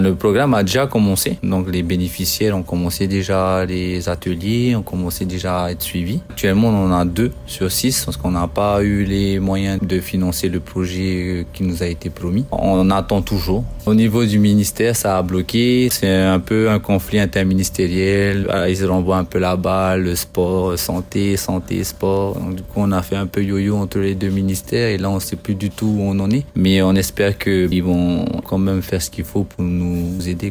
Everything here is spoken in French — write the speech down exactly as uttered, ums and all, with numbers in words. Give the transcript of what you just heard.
Le programme a déjà commencé, donc les bénéficiaires ont commencé déjà les ateliers, ont commencé déjà à être suivis. Actuellement, on en a deux sur six parce qu'on n'a pas eu les moyens de financer le projet qui nous a été promis. On attend toujours. Au niveau du ministère, ça a bloqué. C'est un peu un conflit interministériel. Ils renvoient un peu la balle, le sport, santé, santé, sport. Donc, du coup, on a fait un peu yo-yo entre les deux ministères et là, on ne sait plus du tout où on en est. Mais on espère qu'ils vont quand même faire ce qu'il faut pour nous aider.